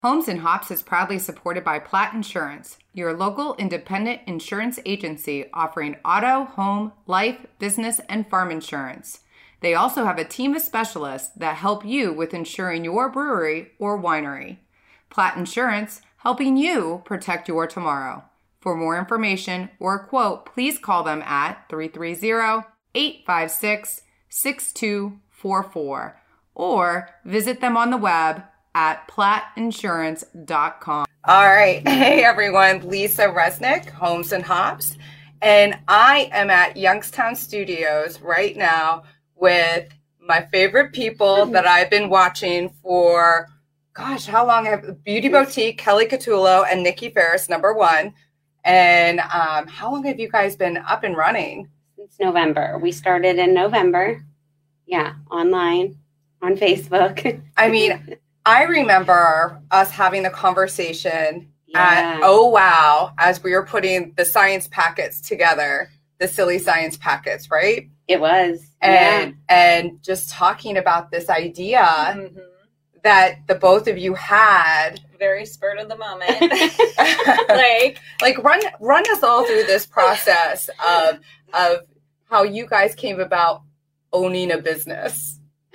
Homes and Hops is proudly supported by Platt Insurance, your local independent insurance agency offering auto, home, life, business, and farm insurance. They also have a team of specialists that help you with insuring your brewery or winery. Platt Insurance, helping you protect your tomorrow. For more information or a quote, please call them at 330-856-6244 or visit them on the web at plattinsurance.com. All right. Hey, everyone. Lisa Resnick, Homes and Hops. And I am at Youngstown Studios right now with my favorite people that I've been watching for, gosh, how long? Beauty Boutique, Kelly Catullo and Nikki Ferris, #1. And how long have you guys been up and running? Since November. We started in November. Yeah, online, on Facebook. I mean, I remember us having the conversation at Oh Wow as we were putting the science packets together, the silly science packets, right? It was. And just talking about this idea that the both of you had. Very spur of the moment. like run us all through this process of how you guys came about owning a business.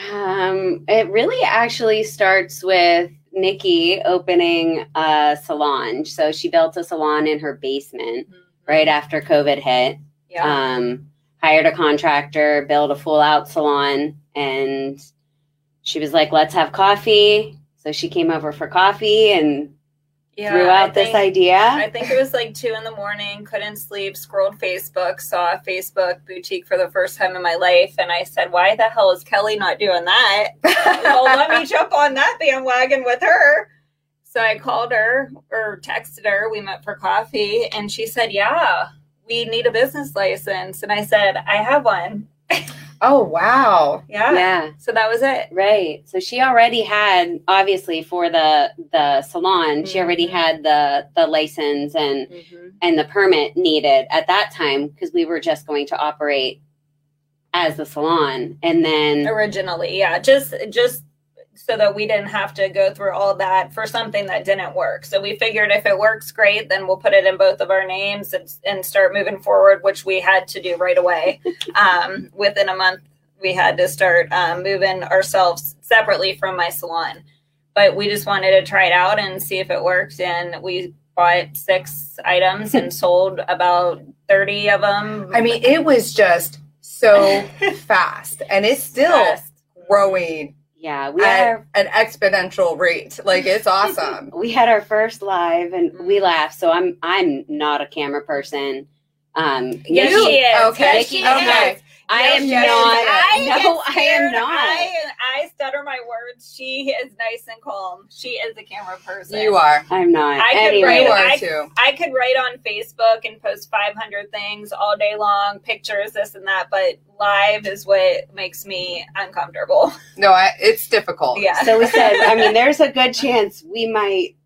It really actually starts with Nikki opening a salon. So she built a salon in her basement right after COVID hit. Yeah. Hired a contractor, built a full out salon, and she was like, let's have coffee. So she came over for coffee and threw out this idea. I think it was like 2 a.m, couldn't sleep, scrolled Facebook, saw a Facebook boutique for the first time in my life. And I said, why the hell is Kelly not doing that? Well, let me jump on that bandwagon with her. So I called her or texted her. We met for coffee and she said, yeah, we need a business license. And I said, I have one. Oh, wow. Yeah. So that was it. Right. So she already had, obviously, for the salon, she already had the license and the permit needed at that time because we were just going to operate as the salon. And then originally, just so that we didn't have to go through all that for something that didn't work. So we figured if it works, great, then we'll put it in both of our names and start moving forward, which we had to do right away. Within a month, we had to start moving ourselves separately from my salon. But we just wanted to try it out and see if it worked. And we bought 6 items and sold about 30 of them. I mean, it was just so fast. And it's still growing. Yeah, we had an exponential rate. Like, it's awesome. We had our first live and we laughed. So I'm not a camera person. Yes, she is. Okay. Yes, she is. I am not. I am not. I stutter my words. She is nice and calm. She is a camera person. You are. I'm not. I could write on Facebook and post 500 things all day long, pictures, this and that, but live is what makes me uncomfortable. No, it's difficult. Yeah. So we said, I mean, there's a good chance we might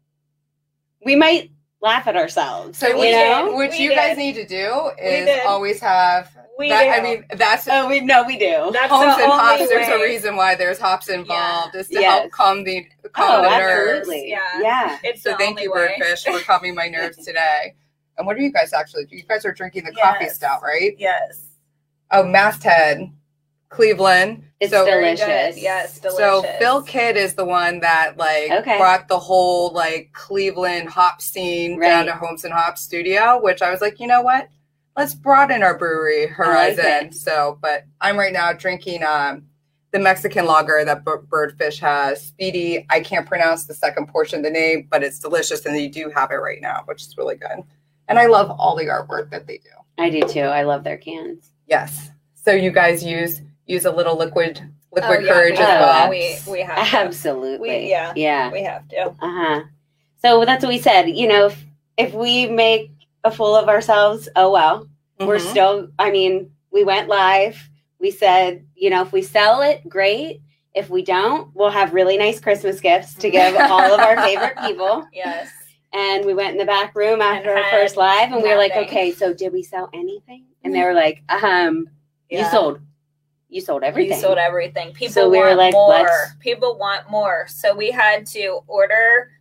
laugh at ourselves. So what you guys need to do is always have. We do. That's we do. That's Homes and Hops. way. There's a reason why there's hops involved. Is to help calm the nerves. Yeah. It's so thank you, Birdfish, for calming my nerves today. And what are you guys actually? You guys are drinking the coffee stout, right? Yes. Oh, Masthead, Cleveland. It's delicious. Yes, delicious. So Phil Kidd is the one that brought the whole Cleveland hop scene down to Homes and Hops studio, which I was like, you know what? Let's broaden our brewery horizon. But I'm right now drinking the Mexican lager that Birdfish has. Speedy. I can't pronounce the second portion of the name, but it's delicious, and they do have it right now, which is really good. And I love all the artwork that they do. I do too. I love their cans. Yes. So you guys use a little liquid courage as well. We have to. Absolutely. We have to. So that's what we said. If we make a fool of ourselves, oh well. We're still, we went live. We said, if we sell it, great. If we don't, we'll have really nice Christmas gifts to give all of our favorite people. Yes. And we went in the back room after our first live and we were like, okay, so did we sell anything? And they were like, you sold everything. You sold everything. People want more. People want more. So we had to order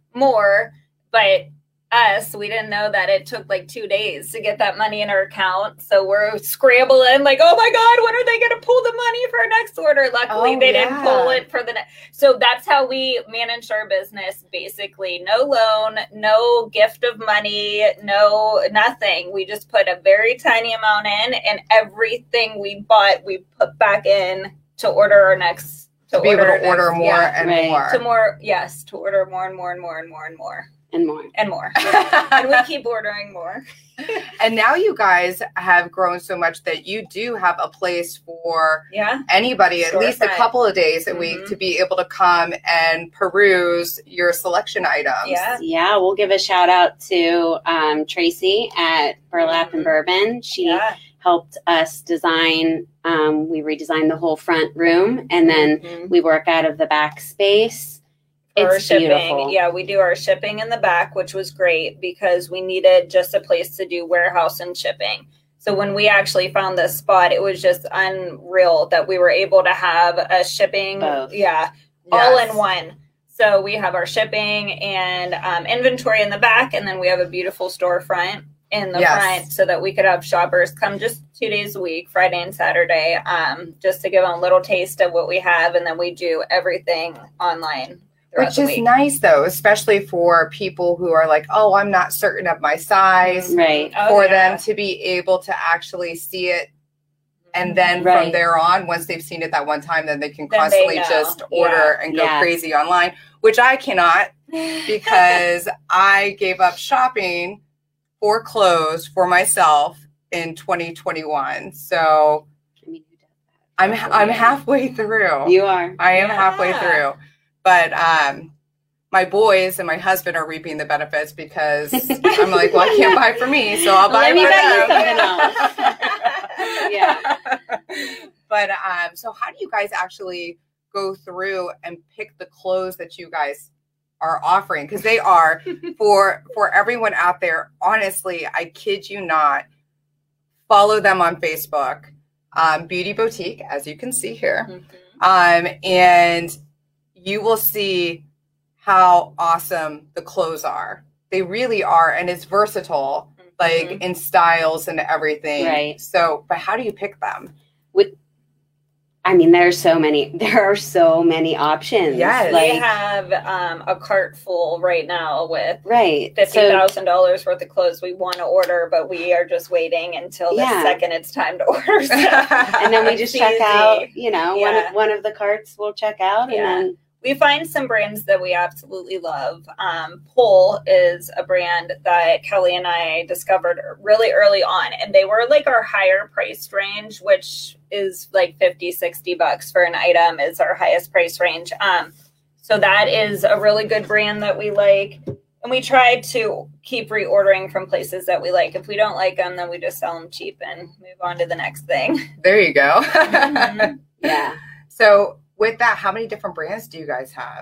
more, but we didn't know that it took like 2 days to get that money in our account. So we're scrambling like, oh my God, when are they going to pull the money for our next order? Luckily, they didn't pull it for the next. So that's how we managed our business. Basically, no loan, no gift of money, no nothing. We just put a very tiny amount in, and everything we bought, we put back in to order our next. To be able to order more and more. To order more and more and more and more and more. And more. And more. And we keep ordering more. And now you guys have grown so much that you do have a place for anybody, at least a couple of days a week, to be able to come and peruse your selection items. Yeah, we'll give a shout out to Tracy at Burlap and Bourbon. She helped us design, we redesigned the whole front room, and then we work out of the back space. It's shipping. Beautiful. Yeah, we do our shipping in the back, which was great because we needed just a place to do warehouse and shipping. So when we actually found this spot, it was just unreal that we were able to have a shipping, all in one. So we have our shipping and inventory in the back, and then we have a beautiful storefront in the front so that we could have shoppers come just 2 days a week, Friday and Saturday, just to give them a little taste of what we have. And then we do everything online. Which is nice, though, especially for people who are like, oh, I'm not certain of my size. Right. For them to be able to actually see it. And then from there on, once they've seen it that one time, then they can constantly just order and go crazy online, which I cannot because I gave up shopping for clothes for myself in 2021. So I'm halfway through. You are. I am halfway through. But my boys and my husband are reaping the benefits because I'm like, well, I can't buy for me, so I'll buy for them. But so how do you guys actually go through and pick the clothes that you guys are offering? Because they are for everyone out there. Honestly, I kid you not. Follow them on Facebook, Beauty Boutique, as you can see here, and you will see how awesome the clothes are. They really are. And it's versatile, like in styles and everything. Right. So, but how do you pick them? There are so many options. Yes. We have a cart full right now with $50,000 worth of clothes we want to order, but we are just waiting until the second it's time to order stuff. And then we just check out, one of the carts we'll check out, and then we find some brands that we absolutely love. Pole is a brand that Kelly and I discovered really early on, and they were like our higher price range, which is like $50-$60 for an item is our highest price range. So that is a really good brand that we like. And we try to keep reordering from places that we like. If we don't like them, then we just sell them cheap and move on to the next thing. There you go. Yeah. So with that, how many different brands do you guys have?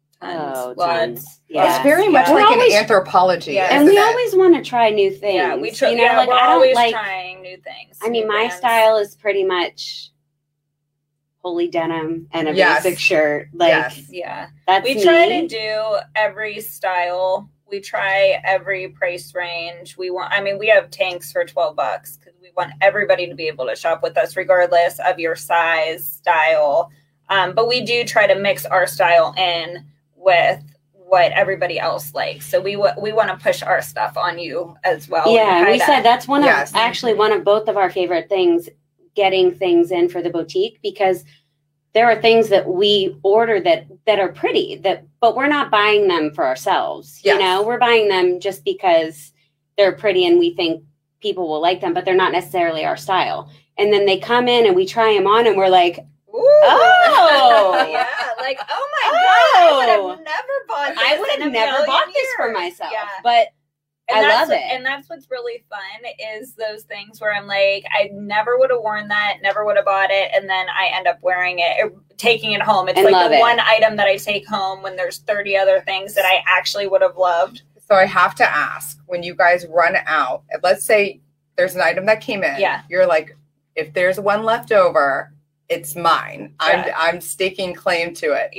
Tons. Yeah. It's very much like an anthropology. Yeah. And we always want to try new things. Yeah, we're always trying new things. My style is pretty much holy denim and a basic shirt. That's we try to do every style. We try every price range. We have tanks for $12 because we want everybody to be able to shop with us regardless of your size, style. But we do try to mix our style in with what everybody else likes. So we want to push our stuff on you as well. Yeah, we said that's one of both of our favorite things, getting things in for the boutique, because there are things that we order that are pretty, but we're not buying them for ourselves. Yes. We're buying them just because they're pretty and we think people will like them, but they're not necessarily our style. And then they come in and we try them on and we're like, ooh. Oh, yeah. Like, oh my God, I would have never bought this. I would have never bought this for myself. Yeah. But I love it. And that's what's really fun is those things where I'm like, I never would have worn that, never would have bought it. And then I end up wearing it or taking it home. It's like the one item that I take home when there's 30 other things that I actually would have loved. So I have to ask, when you guys run out, let's say there's an item that came in. Yeah. You're like, if there's one left over, it's mine. Yeah. I'm staking claim to it. Yeah.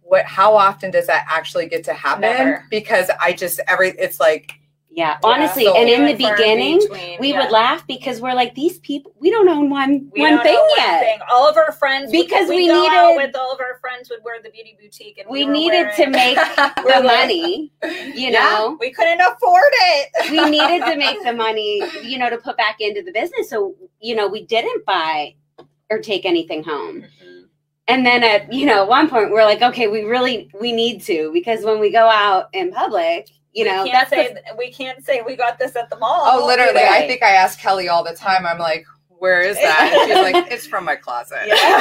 how often does that actually get to happen? Never. Because it's like, yeah, honestly, so and in the beginning, we would laugh because we're like, these people, we don't own one thing yet. All of our friends, because we go needed, out with all of our friends would wear the Beauty Boutique, and we needed to make the money. You know, we couldn't afford it. We needed to make the money, you know, to put back into the business. So, you know, we didn't buy or take anything home. Mm-hmm. And then at one point, we're like, okay, we need to, because when we go out in public. You know, we can't say we got this at the mall. Oh, literally. Right. I think I ask Kelly all the time. I'm like, where is that? And she's like, it's from my closet.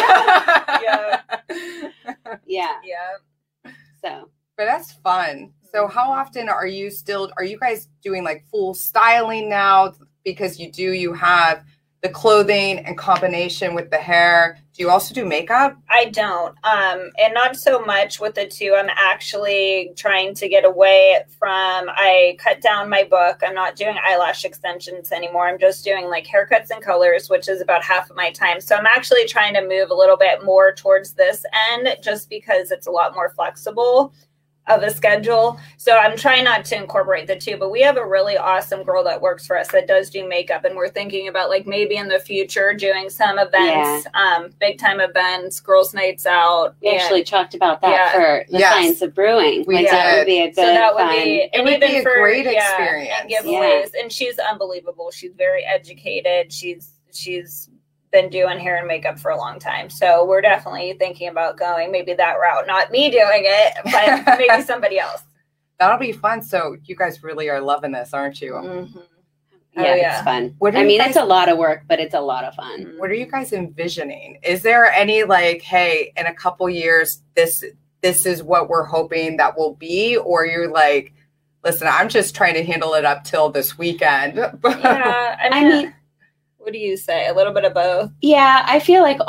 Yeah. So, but that's fun. So how often are you guys doing like full styling now? Because you have the clothing and combination with the hair. Do you also do makeup? I don't. And not so much with the two. I'm actually trying to get away from, I cut down my book. I'm not doing eyelash extensions anymore. I'm just doing like haircuts and colors, which is about half of my time. So I'm actually trying to move a little bit more towards this end, just because it's a lot more flexible of a schedule. So I'm trying not to incorporate the two, but we have a really awesome girl that works for us that does do makeup, and we're thinking about like maybe in the future doing some events, big time events, girls' nights out. We actually talked about that for the Science of Brewing. That would be a good, it would be a great experience. And giveaways. And she's unbelievable. She's very educated. She's been doing hair and makeup for a long time. So we're definitely thinking about going maybe that route. Not me doing it, but maybe somebody else. That'll be fun. So you guys really are loving this, aren't you? Mm-hmm. Yeah, it's fun. It's a lot of work, but it's a lot of fun. What are you guys envisioning? Is there any like, hey, in a couple years, this is what we're hoping that will be? Or you're like, listen, I'm just trying to handle it up till this weekend. Yeah, I mean, what do you say? A little bit of both? Yeah, I feel like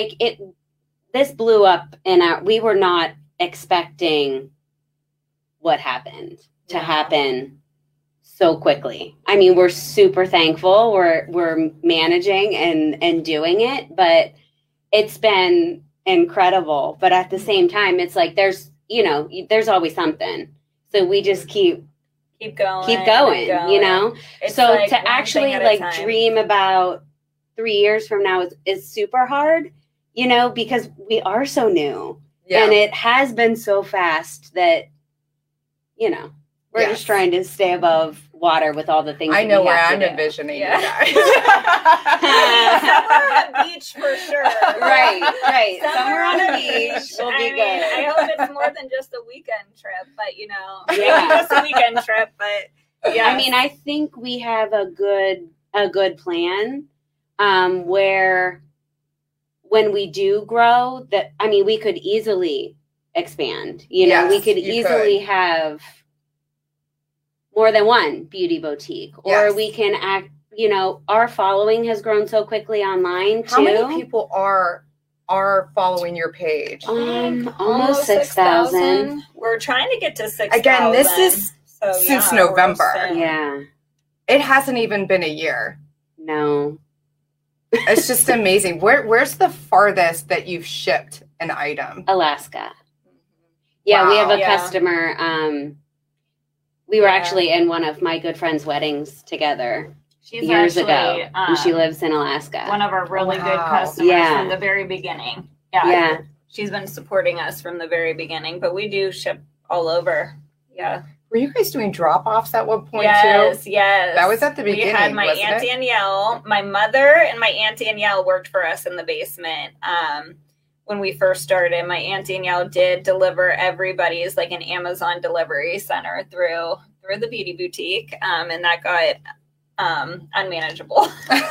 this blew up we were not expecting what happened to happen so quickly. I mean, we're super thankful. We're managing and doing it, but it's been incredible. But at the same time, it's like there's always something. So we just keep going, you know? It's so like to actually like dream about 3 years from now is super hard, you know, because we are so new and it has been so fast that, you know, we're just trying to stay above water with all the things I know where I'm envisioning you guys. Somewhere on a beach for sure. Right. Somewhere on a beach will be good. I hope it's more than just a weekend trip, but maybe just a weekend trip, but yeah. I mean, I think we have a good plan where when we do grow we could easily expand, we could easily have more than one beauty boutique, or we can act, our following has grown so quickly online too. How many people are following your page? Almost 6,000. We're trying to get to 6,000. Again, this is since November. Yeah. It hasn't even been a year. No. It's just amazing. Where's the farthest that you've shipped an item? Alaska. Yeah, we have a customer. We were actually in one of my good friend's weddings together years ago, and she lives in Alaska. One of our really good customers from the very beginning. Yeah. She's been supporting us from the very beginning, but we do ship all over. Yeah. Were you guys doing drop-offs at one point too? Yes. That was at the beginning, We had my Aunt Danielle, my mother, and my Aunt Danielle worked for us in the basement. When we first started, my Aunt Danielle did deliver everybody's like an Amazon delivery center through the beauty boutique. And that got unmanageable.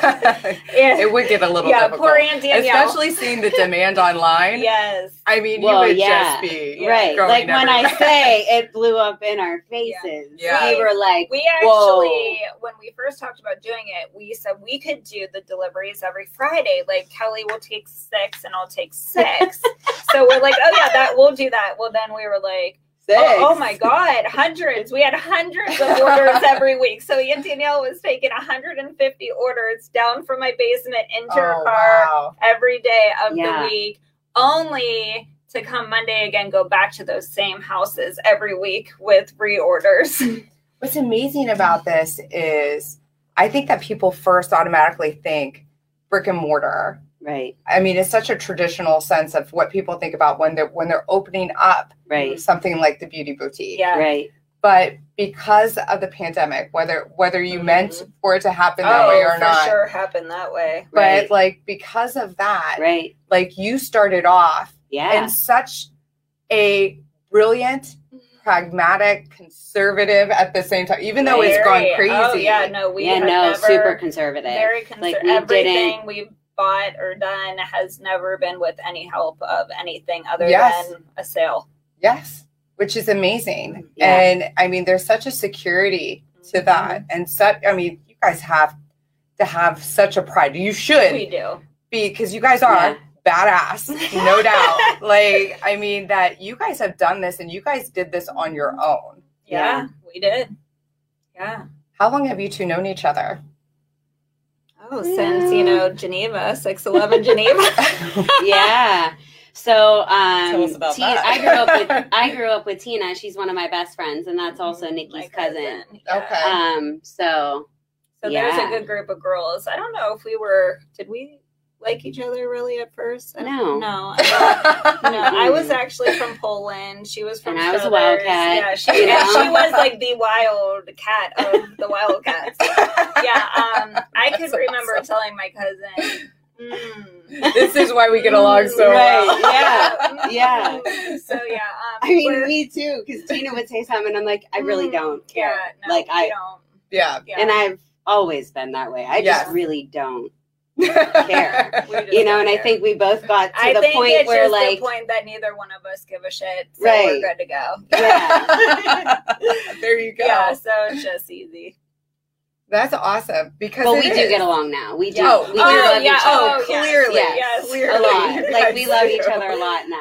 It would get a little difficult. Poor Aunt Danielle. Especially seeing the demand online. Yes. I mean, you would just be right. Like when I say it blew up in our faces. Yeah. We were like, we actually, when we first talked about doing it, we said we could do the deliveries every Friday. Like Kelly will take 6 and I'll take 6. So we're like, oh yeah, we'll do that. Well, then we were like, oh my God, hundreds. We had hundreds of orders every week. So Aunt Danielle was taking 150 orders down from my basement into her car every day of the week, only to come Monday again, go back to those same houses every week with reorders. What's amazing about this is I think that people first automatically think brick and mortar. Right. I mean, it's such a traditional sense of what people think about when they're opening up something like the beauty boutique. Yeah. Right. But because of the pandemic, whether you meant for it to happen that way or not, for sure happened that way. But like because of that, like you started off in such a brilliant, pragmatic, conservative at the same time, even though it's gone crazy. Oh yeah, no, super conservative. Very conservative. Like everything we've bought or done has never been with any help of anything other than a sale. Yes. Which is amazing. Yeah. And I mean, there's such a security to that. And I mean, you guys have to have such a pride. You should. We do. Because you guys are badass, no doubt. Like, I mean, that you guys have done this and you guys did this on your own. Yeah, we did. Yeah. How long have you two known each other? Oh, since, Geneva, 611 Geneva. Yeah. So tell us about that. I grew up with Tina. She's one of my best friends, and that's also Nikki's cousin. Yeah. Okay. So there's a good group of girls. I don't know if did we like each other really at first? No. I was actually from Poland. She was from and I was a wildcat. Yeah, she was like the wild cat of the wildcats. I could remember telling my cousin, this is why we get along so well. Yeah. So I mean, me too, because Tina would say something, and I'm like, I really don't care. I don't. Yeah. And I've always been that way. I just really don't care. And I think we both got to the point where, like, the point that neither one of us give a shit, so we're good to go. Yeah. There you go. Yeah. So it's just easy. That's awesome because we do get along now. We do. We do love each other. Clearly, yes. Clearly. A lot. Like we love each other a lot now.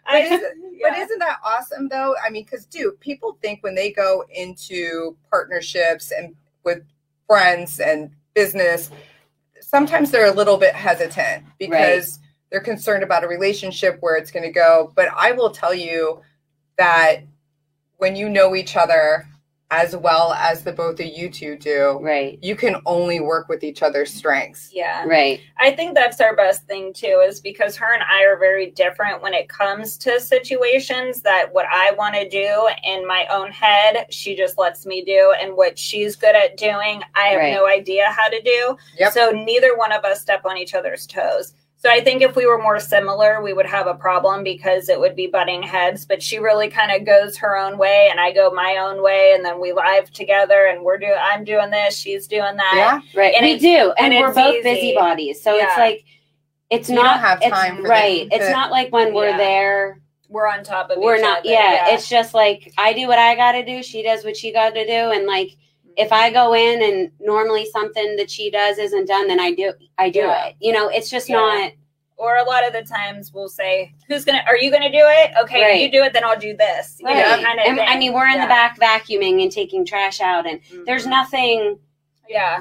But isn't that awesome though? I mean, because people think when they go into partnerships and with friends and business, sometimes they're a little bit hesitant because they're concerned about a relationship where it's going to go. But I will tell you that when you know each other as well as the both of you two do, you can only work with each other's strengths. Yeah. Right. I think that's our best thing too, is because her and I are very different when it comes to situations that what I want to do in my own head, she just lets me do. And what she's good at doing, I have no idea how to do. Yep. So neither one of us step on each other's toes. So I think if we were more similar, we would have a problem because it would be butting heads. But she really kind of goes her own way and I go my own way. And then we live together and I'm doing this, she's doing that. Yeah, right. And we do. And we're both busybodies. So it's like, you don't have time for It's not like when we're there, we're on top of we're each not. other. Yeah. It's just like, I do what I got to do. She does what she got to do. And like, if I go in and normally something that she does isn't done, then I do it. It's just not. Or a lot of the times we'll say, are you going to do it? Okay, you do it, then I'll do this. Right. Kind of I mean, we're in the back vacuuming and taking trash out and there's nothing. Yeah.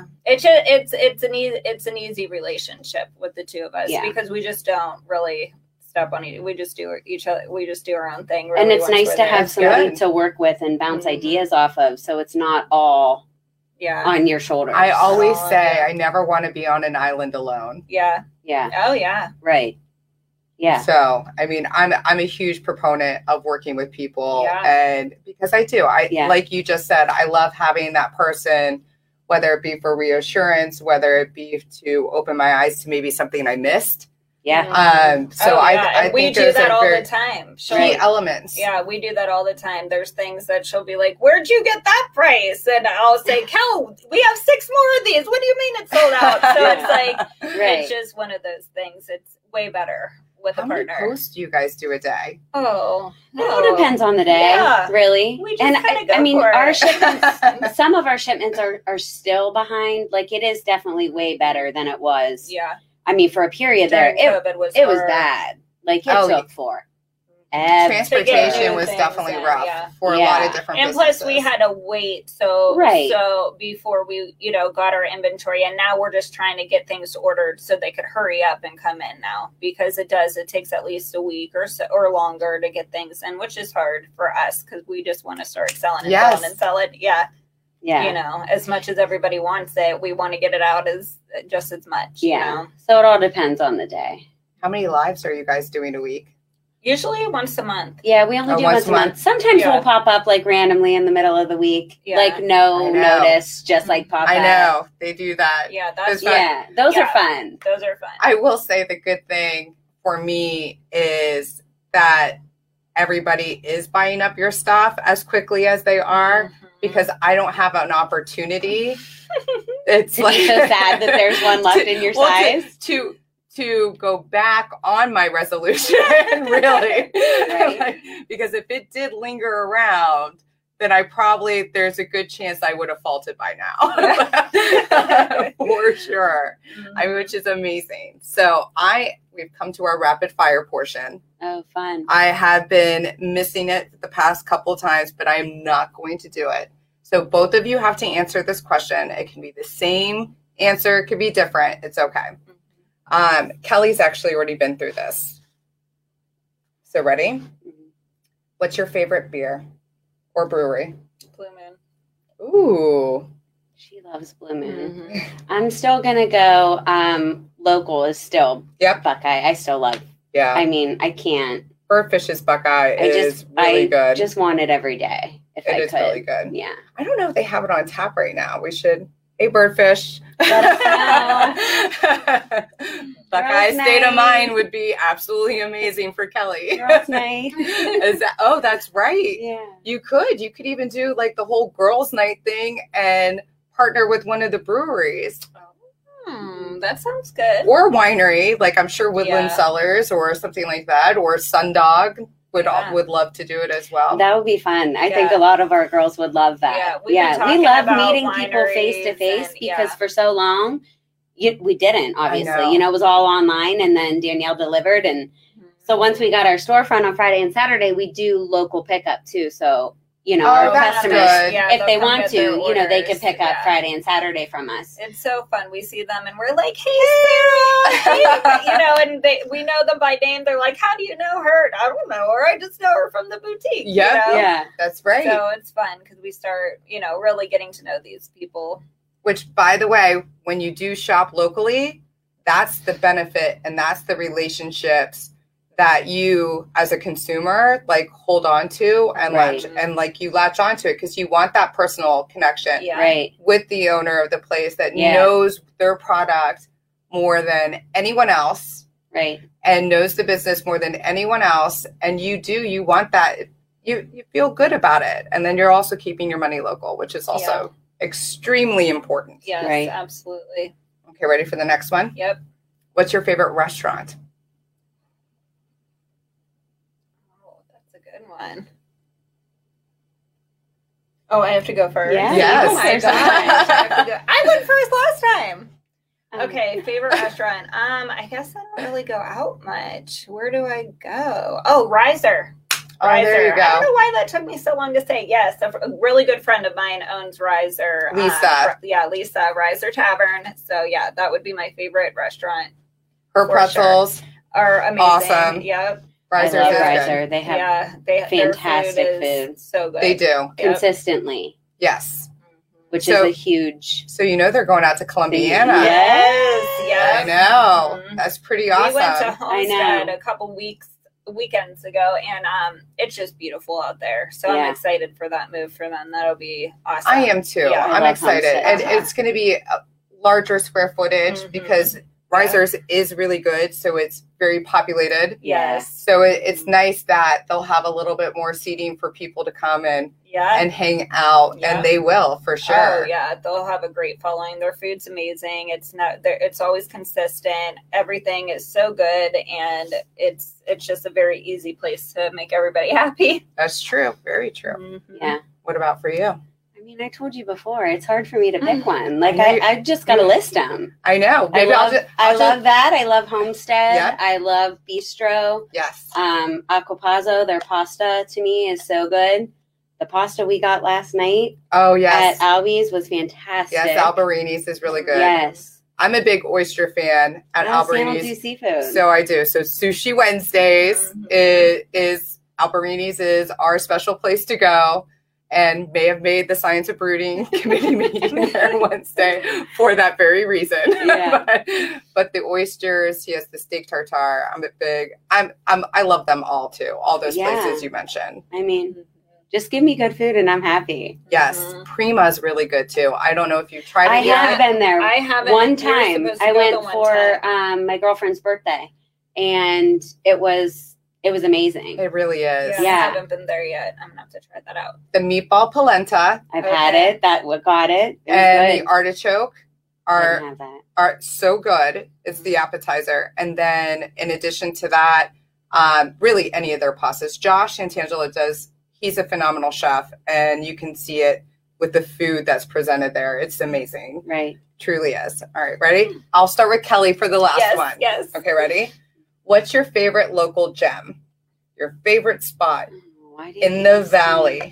It's an easy relationship with the two of us because we just don't really step on each. We just do each other. We just do our own thing. Really, and it's nice to have somebody to work with and bounce ideas off of. So it's not all on your shoulders. I always say I never want to be on an island alone. Yeah. Yeah. Oh yeah. Right. Yeah. So, I mean, I'm a huge proponent of working with people and because I do, like you just said, I love having that person, whether it be for reassurance, whether it be to open my eyes to maybe something I missed. Yeah. I we think do that all the time. Key elements. Yeah, we do that all the time. There's things that she'll be like, "Where'd you get that price?" And I'll say, "Kel, we have 6 more of these. What do you mean it's sold out?" So it's like, it's just one of those things. It's way better with a partner. How many posts do you guys do a day? Oh, it all depends on the day, really. We just I mean, our shipments, some of our shipments are still behind. Like it is definitely way better than it was. Yeah. I mean, for a period during there, COVID was bad. Like it took forever. Transportation was definitely rough for a lot of different businesses. Plus we had to wait so before we, got our inventory, and now we're just trying to get things ordered so they could hurry up and come in now, because it takes at least a week or longer to get things in, which is hard for us because we just want to start selling and sell it. Yeah. As much as everybody wants it, we want to get it out just as much. So it all depends on the day. How many lives are you guys doing a week? Usually once a month. Yeah, we only do once a month. Sometimes we'll pop up like randomly in the middle of the week, like no notice, just like pop up. I know they do that. Yeah, that's fun. Those are fun. Those are fun. I will say the good thing for me is that everybody is buying up your stuff as quickly as they are, because I don't have an opportunity. It's like so sad that there's one left in your size. To go back on my resolution, really. Because if it did linger around, then there's a good chance I would have faulted by now. For sure. Which is amazing. So we've come to our rapid fire portion. Oh, fun. I have been missing it the past couple of times, but I'm not going to do it. So both of you have to answer this question. It can be the same answer. It could be different. It's okay. Kelly's actually already been through this. So ready? What's your favorite beer or brewery? Blue Moon. Ooh. She loves Blue Moon. I'm still going to go, local is still Buckeye. I still love. Yeah. I mean, I can't. Birdfish's Buckeye is really good. I just want it every day if I could. It is really good. Yeah. I don't know if they have it on tap right now. We should. Hey, Birdfish. Buckeye State of Mind would be absolutely amazing for Kelly. Girls' night. That's right. Yeah. You could even do like the whole girls' night thing and partner with one of the breweries. That sounds good. Or winery, like I'm sure Woodland Cellars or something like that, or Sundog would love to do it as well. That would be fun. I think a lot of our girls would love that. We love meeting people face to face because for so long we didn't, obviously. It was all online, and then Danielle delivered, and so once we got our storefront on Friday and Saturday, we do local pickup too. So our customers, if they want to, they can pick up Friday and Saturday from us. It's so fun. We see them and we're like, hey, Sarah, and we know them by name. They're like, how do you know her? I don't know her. I just know her from the boutique. Yeah, that's right. So it's fun because we start, really getting to know these people. Which, by the way, when you do shop locally, that's the benefit and that's the relationships that you as a consumer like hold on to and you latch onto it because you want that personal connection with the owner of the place that knows their product more than anyone else, and knows the business more than anyone else, and you want that, you feel good about it, and then you're also keeping your money local, which is also extremely important. Yes, absolutely. Okay, ready for the next one? Yep. What's your favorite restaurant? One. Oh, I have to go first. Yes. Oh my gosh. I went first last time. Okay, favorite restaurant. I guess I don't really go out much. Where do I go? Oh, Riser. Oh, there you go. I don't know why that took me so long to say. Yes, a really good friend of mine owns Riser. Lisa. Lisa, Riser Tavern. So yeah, that would be my favorite restaurant. Her pretzels are amazing. Awesome. Yep. Riser. They have fantastic food. So good. They do. Consistently. Yes. Which is a huge... So they're going out to Columbiana. Yes. I know. That's pretty awesome. We went to Homestead a couple weekends ago, and it's just beautiful out there. So I'm excited for that move for them. That'll be awesome. I am too. I'm excited. And it's going to be a larger square footage because Riser's is really good, so it's very populated. Yes. So it's nice that they'll have a little bit more seating for people to come and hang out, and they will for sure. Oh yeah, they'll have a great following. Their food's amazing. It's always consistent. Everything is so good, and it's just a very easy place to make everybody happy. That's true. Very true. Yeah. What about for you? I mean, I told you before, it's hard for me to pick one. Like, I just got to list them. I know. Maybe I love that. I love Homestead. Yeah. I love Bistro. Yes. Acquapazzo, their pasta to me is so good. The pasta we got last night at Albi's was fantastic. Yes, Alberini's is really good. Yes. I'm a big oyster fan at Alberini's. I don't do seafood. So I do. So Sushi Wednesdays is Alberini's is our special place to go. And may have made the Science of Brooding committee meeting there Wednesday for that very reason. Yeah. but the oysters, yes, the steak tartare. I love them all too. All those places you mentioned. I mean, just give me good food and I'm happy. Yes, Prima's really good too. I don't know if you've tried it yet. I have been there. I haven't. One time I went for my girlfriend's birthday, and it was amazing. It really is. Yeah. I haven't been there yet. I'm gonna have to try that out. The meatball polenta. I've had it. Got it. And the artichoke are so good. It's the appetizer. And then in addition to that, really any of their pastas. Josh Santangelo he's a phenomenal chef, and you can see it with the food that's presented there. It's amazing. Right. Truly is. All right, ready? I'll start with Kelly for the last one. Yes. Okay, ready? What's your favorite local gem? Your favorite spot in the valley?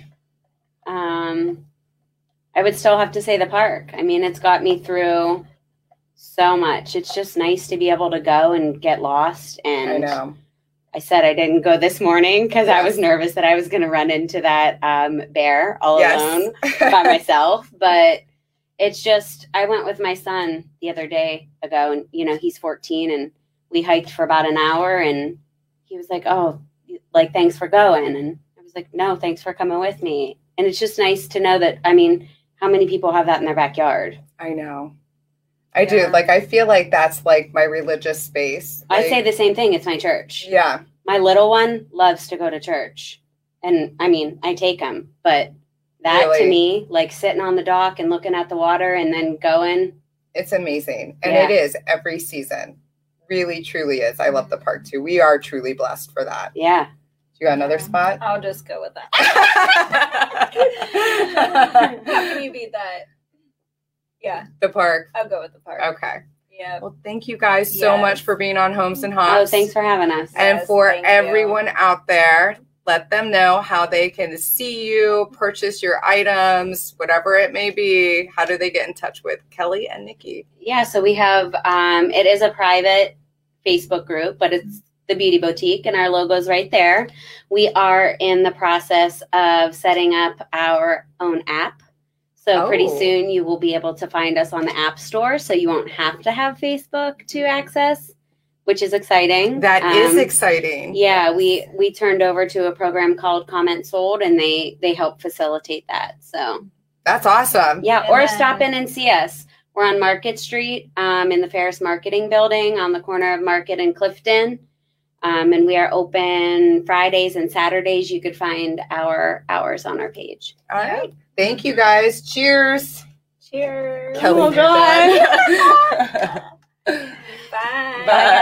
I would still have to say the park. I mean, it's got me through so much. It's just nice to be able to go and get lost. And I know. I said I didn't go this morning because I was nervous that I was going to run into that bear all alone by myself. But it's just, I went with my son the other day ago, and, you know, he's 14, and we hiked for about an hour, and he was like, oh, like, thanks for going. And I was like, no, thanks for coming with me. And it's just nice to know that, I mean, how many people have that in their backyard? I know. I do. Like, I feel like that's like my religious space. Like, I say the same thing. It's my church. Yeah. My little one loves to go to church. And I mean, I take him, but that to me, like sitting on the dock and looking at the water and then going. It's amazing. And it is every season. Really, truly is. I love the park too. We are truly blessed for that. Yeah. You got another spot? I'll just go with that. How can you beat that? Yeah. The park. I'll go with the park. Okay. Yeah. Well, thank you guys so much for being on Homes and Hops. Oh, thanks for having us. And for everyone out there, let them know how they can see you, purchase your items, whatever it may be. How do they get in touch with Kelly and Nikki? Yeah, so we have, it is a private Facebook group, but it's the Beauty Boutique, and our logo's right there. We are in the process of setting up our own app. So pretty soon you will be able to find us on the App Store, so you won't have to have Facebook to access, which is exciting. That is exciting. Yeah, we turned over to a program called Comment Sold, and they help facilitate that. So that's awesome. Yeah, or stop in and see us. We're on Market Street in the Ferris Marketing Building on the corner of Market and Clifton. And we are open Fridays and Saturdays. You could find our hours on our page. All right. Thank you, guys. Cheers. Cheers. Kelly, oh, God. Bye. Bye.